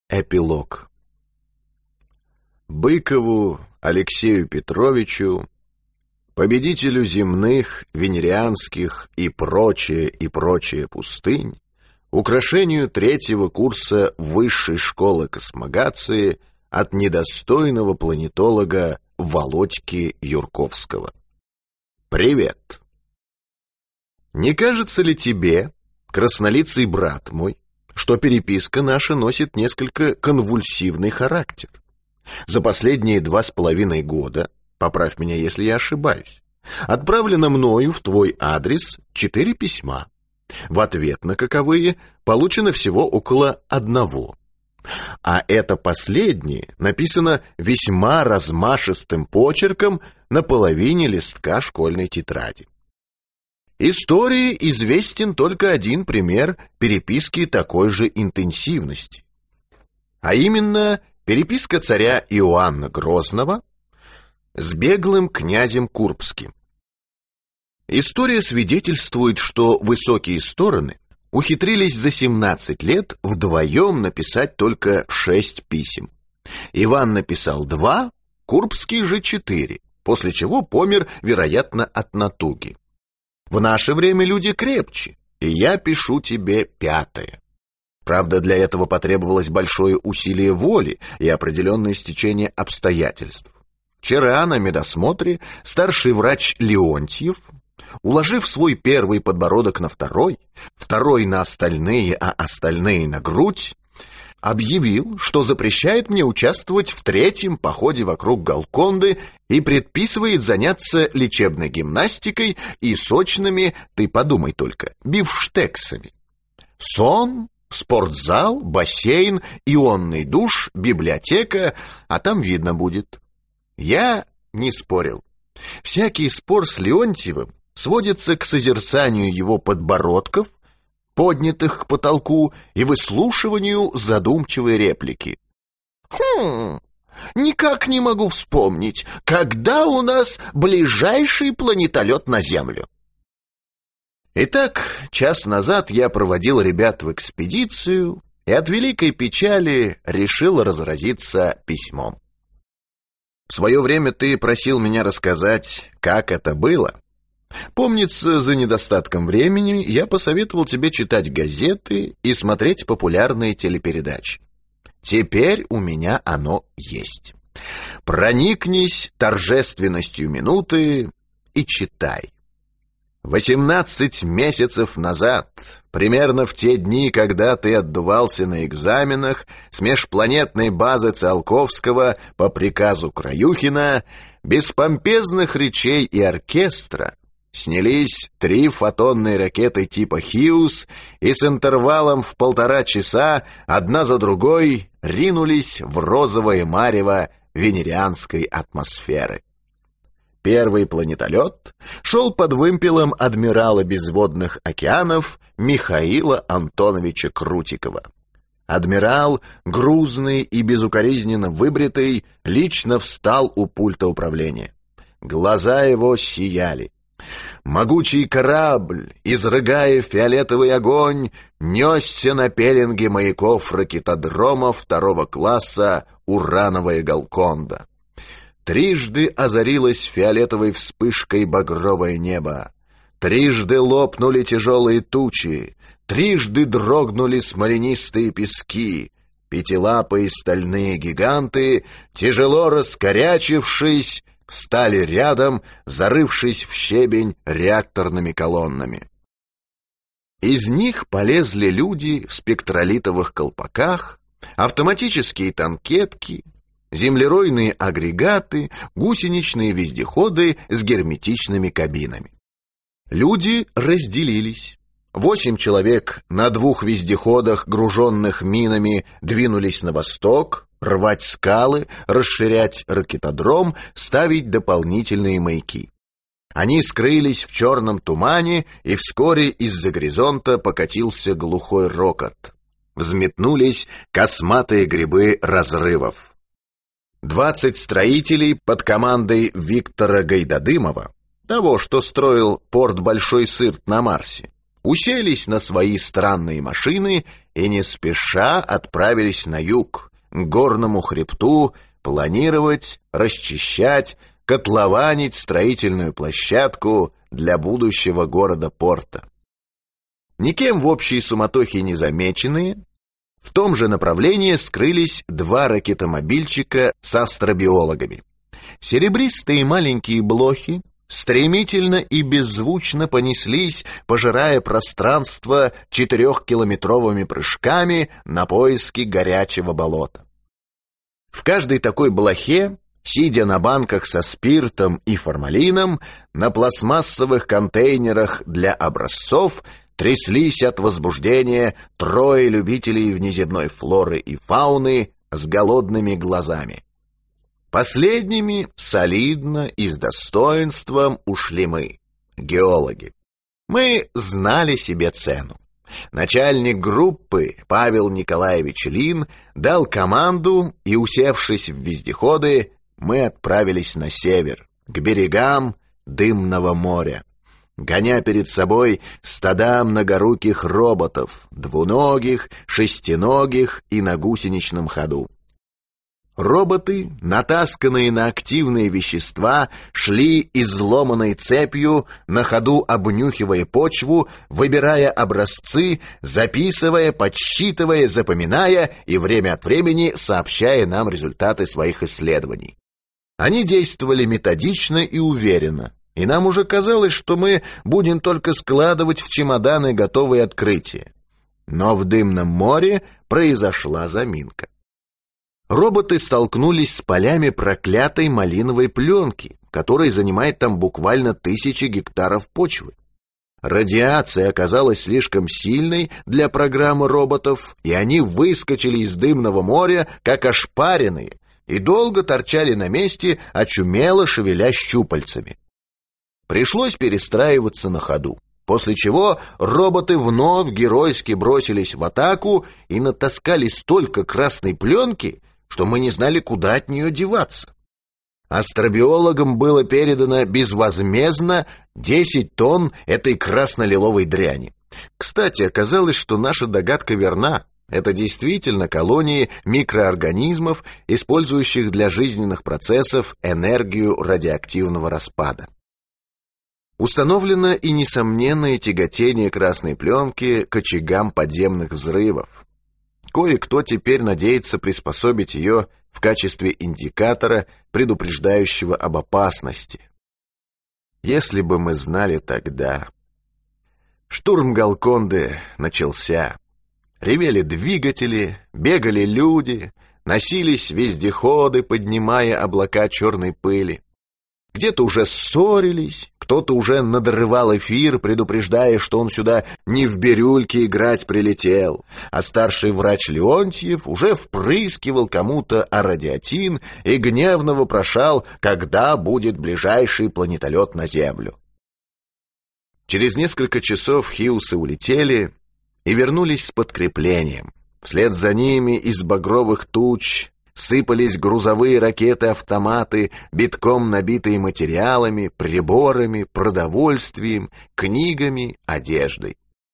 Эпилог. Быкову Алексею Петровичу, победителю земных, венерианских и прочее пустынь, украшению третьего курса Высшей школы космогации от недостойного планетолога Володьки Юрковского. Привет! Не кажется ли тебе, краснолицый брат мой, что переписка наша носит несколько конвульсивный характер? За последние 2,5 года, поправь меня, если я ошибаюсь, отправлено мною в твой адрес 4 письма. В ответ на каковые получено всего около 1. А это последнее написано весьма размашистым почерком на половине листка школьной тетради. Истории известен только один пример переписки такой же интенсивности, а именно переписка царя Иоанна Грозного с беглым князем Курбским. История свидетельствует, что высокие стороны ухитрились за 17 лет вдвоем написать только 6 писем. Иван написал 2, Курбский же 4, после чего помер, вероятно, от натуги. В наше время люди крепче, и я пишу тебе 5. Правда, для этого потребовалось большое усилие воли и определенное стечение обстоятельств. Вчера на медосмотре старший врач Леонтьев, уложив свой первый подбородок на второй на остальные, а остальные на грудь, объявил, что запрещает мне участвовать в 3-м походе вокруг Голконды и предписывает заняться лечебной гимнастикой и сочными, ты подумай только, бифштексами. Сон, спортзал, бассейн, ионный душ, библиотека, а там видно будет. Я не спорил. Всякий спор с Леонтьевым сводится к созерцанию его подбородков, поднятых к потолку, и выслушиванию задумчивой реплики. Никак не могу вспомнить, когда у нас ближайший планетолет на Землю. Итак, час назад я проводил ребят в экспедицию и от великой печали решил разразиться письмом. В свое время ты просил меня рассказать, как это было. Помнится, за недостатком времени я посоветовал тебе читать газеты и смотреть популярные телепередачи. Теперь у меня оно есть. Проникнись торжественностью минуты и читай. 18 месяцев назад, примерно в те дни, когда ты отдувался на экзаменах с межпланетной базы Циолковского по приказу Краюхина, без помпезных речей и оркестра, снялись 3 фотонные ракеты типа «Хьюз» и с интервалом в 1,5 часа одна за другой ринулись в розовое марево венерианской атмосферы. Первый планетолет шел под вымпелом адмирала безводных океанов Михаила Антоновича Крутикова. Адмирал, грузный и безукоризненно выбритый, лично встал у пульта управления. Глаза его сияли. Могучий корабль, изрыгая фиолетовый огонь, несся на пеленге маяков ракетодрома 2-го класса «Урановая Голконда». Трижды озарилось фиолетовой вспышкой багровое небо. Трижды лопнули тяжелые тучи. Трижды дрогнули смоленистые пески. Пятилапые стальные гиганты, тяжело раскорячившись, стали рядом, зарывшись в щебень реакторными колоннами. Из них полезли люди в спектролитовых колпаках, автоматические танкетки, землеройные агрегаты, гусеничные вездеходы с герметичными кабинами. Люди разделились. 8 человек на 2 вездеходах, груженных минами, двинулись на восток, рвать скалы, расширять ракетодром, ставить дополнительные маяки. Они скрылись в черном тумане, и вскоре из-за горизонта покатился глухой рокот. Взметнулись косматые грибы разрывов. 20 строителей под командой Виктора Гайдадымова, того, что строил порт Большой Сырт на Марсе, уселись на свои странные машины и не спеша отправились на юг, к горному хребту, планировать, расчищать, котлованить строительную площадку для будущего города-порта. Никем в общей суматохе не замеченные, в том же направлении скрылись два ракетомобильчика с астробиологами. Серебристые маленькие блохи стремительно и беззвучно понеслись, пожирая пространство 4-километровыми прыжками на поиски горячего болота. В каждой такой блохе, сидя на банках со спиртом и формалином, на пластмассовых контейнерах для образцов, тряслись от возбуждения трое любителей внеземной флоры и фауны с голодными глазами. Последними солидно и с достоинством ушли мы, геологи. Мы знали себе цену. Начальник группы Павел Николаевич Лин дал команду, и, усевшись в вездеходы, мы отправились на север, к берегам Дымного моря, гоня перед собой стада многоруких роботов, двуногих, шестиногих и на гусеничном ходу. Роботы, натасканные на активные вещества, шли изломанной цепью, на ходу обнюхивая почву, выбирая образцы, записывая, подсчитывая, запоминая и время от времени сообщая нам результаты своих исследований. Они действовали методично и уверенно, и нам уже казалось, что мы будем только складывать в чемоданы готовые открытия. Но в Дымном море произошла заминка. Роботы столкнулись с полями проклятой малиновой пленки, которая занимает там буквально 1000 гектаров почвы. Радиация оказалась слишком сильной для программы роботов, и они выскочили из Дымного моря, как ошпаренные, и долго торчали на месте, очумело шевеля щупальцами. Пришлось перестраиваться на ходу, после чего роботы вновь геройски бросились в атаку и натаскали столько красной пленки, что мы не знали, куда от нее деваться. Астробиологам было передано безвозмездно 10 тонн этой красно-лиловой дряни. Кстати, оказалось, что наша догадка верна. Это действительно колонии микроорганизмов, использующих для жизненных процессов энергию радиоактивного распада. Установлено и несомненное тяготение красной пленки к очагам подземных взрывов. Кое-кто теперь надеется приспособить ее в качестве индикатора, предупреждающего об опасности. Если бы мы знали тогда. Штурм Галконды начался. Ревели двигатели, бегали люди, носились вездеходы, поднимая облака черной пыли. Где-то уже ссорились, кто-то уже надрывал эфир, предупреждая, что он сюда не в бирюльке играть прилетел, а старший врач Леонтьев уже впрыскивал кому-то арадиатин и гневно вопрошал, когда будет ближайший планетолет на Землю. Через несколько часов хиусы улетели и вернулись с подкреплением. Вслед за ними из багровых туч сыпались грузовые ракеты-автоматы, битком набитые материалами, приборами, продовольствием, книгами, одеждой.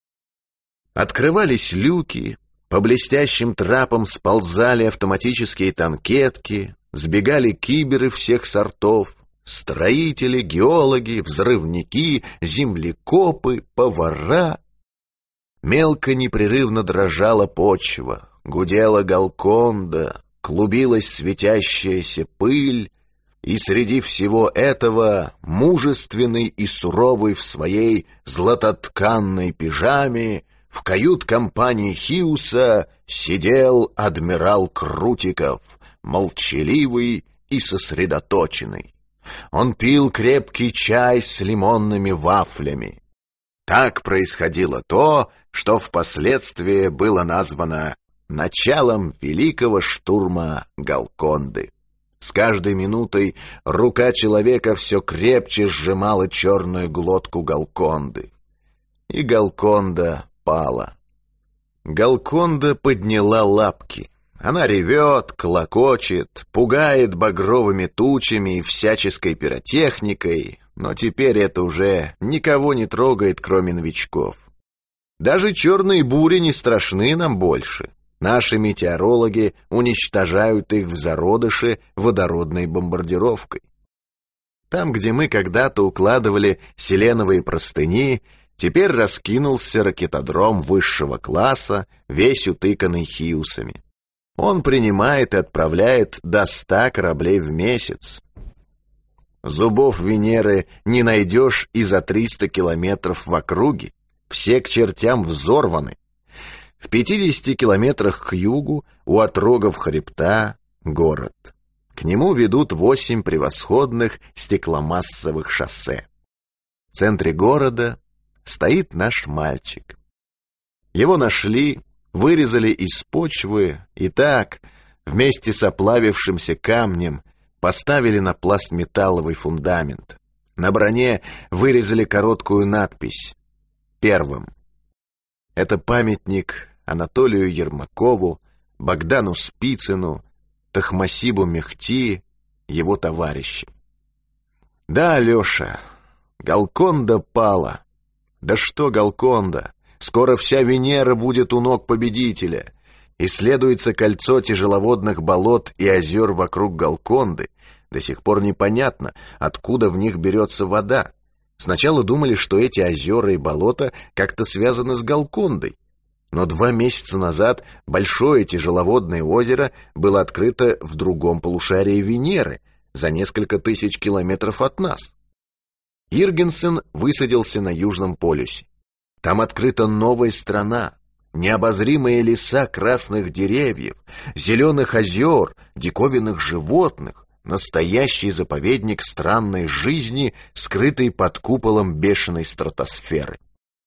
Открывались люки, по блестящим трапам сползали автоматические танкетки, сбегали киберы всех сортов, строители, геологи, взрывники, землекопы, повара. Мелко непрерывно дрожала почва, гудела Галконда, клубилась светящаяся пыль, и среди всего этого мужественный и суровый в своей златотканной пижаме в кают-компании Хиуса сидел адмирал Крутиков, молчаливый и сосредоточенный. Он пил крепкий чай с лимонными вафлями. Так происходило то, что впоследствии было названо началом великого штурма Галконды. С каждой минутой рука человека все крепче сжимала черную глотку Галконды. И Галконда пала. Галконда подняла лапки. Она ревет, клокочет, пугает багровыми тучами и всяческой пиротехникой, но теперь это уже никого не трогает, кроме новичков. Даже черные бури не страшны нам больше. Наши метеорологи уничтожают их в зародыше водородной бомбардировкой. Там, где мы когда-то укладывали селеновые простыни, теперь раскинулся ракетодром высшего класса, весь утыканный хиусами. Он принимает и отправляет до 100 кораблей в месяц. Зубов Венеры не найдешь и за 300 километров в округе. Все к чертям взорваны. В 50 километрах к югу, у отрогов хребта, город. К нему ведут 8 превосходных стекломассовых шоссе. В центре города стоит наш мальчик. Его нашли, вырезали из почвы и так, вместе с оплавившимся камнем, поставили на пластметалловый фундамент. На броне вырезали короткую надпись «Первым». Это памятник Анатолию Ермакову, Богдану Спицыну, Тахмасибу Мехти, его товарищам. Да, Леша, Галконда пала. Да что Галконда? Скоро вся Венера будет у ног победителя. Исследуется кольцо тяжеловодных болот и озер вокруг Галконды. До сих пор непонятно, откуда в них берется вода. Сначала думали, что эти озера и болота как-то связаны с Галкондой. Но 2 месяца назад большое тяжеловодное озеро было открыто в другом полушарии Венеры, за несколько тысяч километров от нас. Иргенсен высадился на Южном полюсе. Там открыта новая страна, необозримые леса красных деревьев, зеленых озер, диковинных животных, настоящий заповедник странной жизни, скрытый под куполом бешеной стратосферы.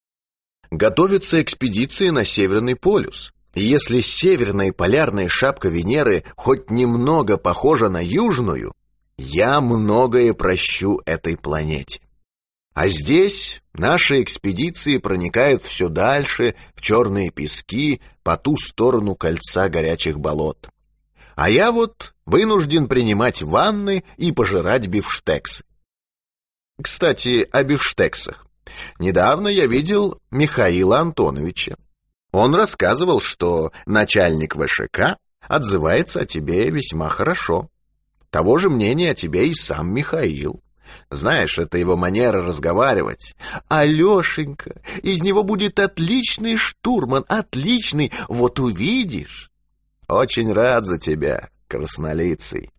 Готовятся экспедиции на Северный полюс. И если северная полярная шапка Венеры хоть немного похожа на южную, я многое прощу этой планете. А здесь наши экспедиции проникают все дальше в черные пески по ту сторону кольца горячих болот. А я вот вынужден принимать ванны и пожирать бифштексы. Кстати, о бифштексах. Недавно я видел Михаила Антоновича. Он рассказывал, что начальник ВШК отзывается о тебе весьма хорошо. Того же мнения о тебе и сам Михаил. Знаешь, это его манера разговаривать. «Алешенька, из него будет отличный штурман, отличный, вот увидишь». Очень рад за тебя, краснолицый.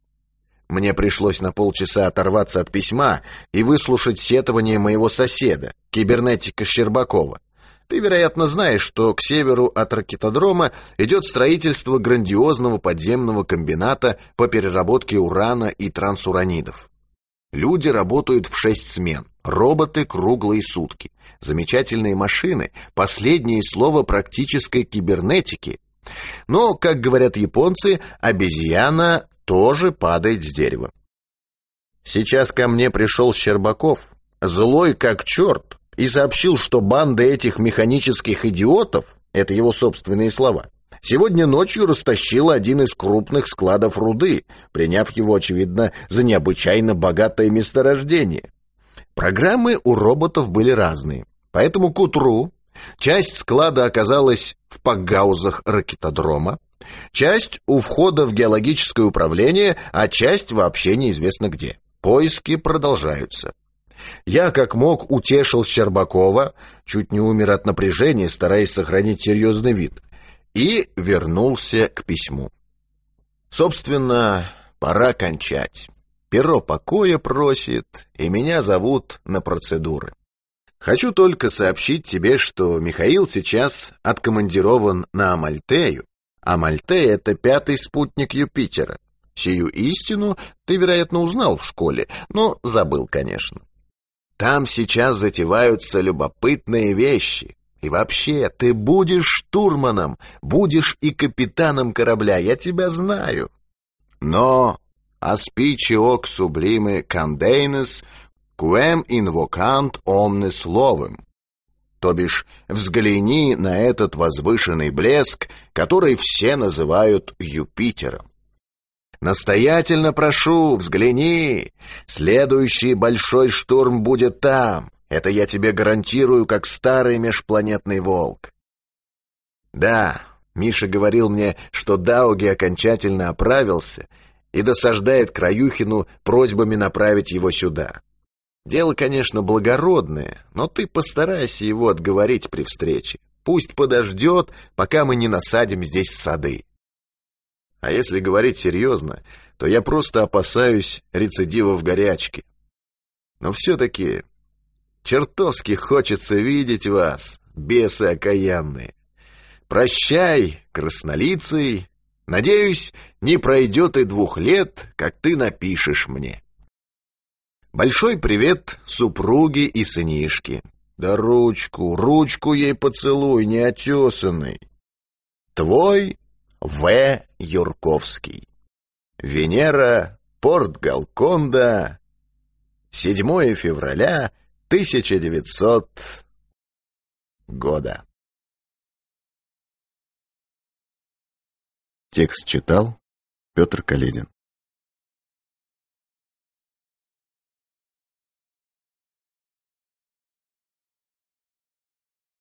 Мне пришлось на полчаса оторваться от письма и выслушать сетование моего соседа, кибернетика Щербакова. Ты, вероятно, знаешь, что к северу от ракетодрома идет строительство грандиозного подземного комбината по переработке урана и трансуранидов. Люди работают в 6 смен, роботы круглые сутки. Замечательные машины, последнее слово практической кибернетики. Но, как говорят японцы, обезьяна тоже падает с дерева. Сейчас ко мне пришел Щербаков, злой как черт, и сообщил, что банда этих механических идиотов, это его собственные слова, сегодня ночью растащила один из крупных складов руды, приняв его, очевидно, за необычайно богатое месторождение. Программы у роботов были разные, поэтому к утру часть склада оказалась в пакгаузах ракетодрома, часть у входа в геологическое управление, а часть вообще неизвестно где. Поиски продолжаются. Я, как мог, утешил Щербакова, чуть не умер от напряжения, стараясь сохранить серьезный вид, и вернулся к письму. Собственно, пора кончать. Перо покоя просит, и меня зовут на процедуры. Хочу только сообщить тебе, что Михаил сейчас откомандирован на Амальтею. Амальтея — это 5-й спутник Юпитера. Сию истину ты, вероятно, узнал в школе, но забыл, конечно. Там сейчас затеваются любопытные вещи. И вообще, ты будешь штурманом, будешь и капитаном корабля, я тебя знаю. Но aspice hoc sublime candenes, quem invocant omnes lovem. То бишь, взгляни на этот возвышенный блеск, который все называют Юпитером. Настоятельно прошу, взгляни. Следующий большой штурм будет там. Это я тебе гарантирую, как старый межпланетный волк. Да, Миша говорил мне, что Дауги окончательно оправился и досаждает Краюхину просьбами направить его сюда. Дело, конечно, благородное, но ты постарайся его отговорить при встрече. Пусть подождет, пока мы не насадим здесь сады. А если говорить серьезно, то я просто опасаюсь рецидива в горячке. Но все-таки чертовски хочется видеть вас, бесы окаянные. Прощай, краснолицый. Надеюсь, не пройдет и 2 лет, как ты напишешь мне. Большой привет супруге и сынишке. Да ручку ей поцелуй, неотесанный. Твой В. Юрковский. Венера, порт Галконда, 7 февраля 1900 года. Текст читал Петр Каледин.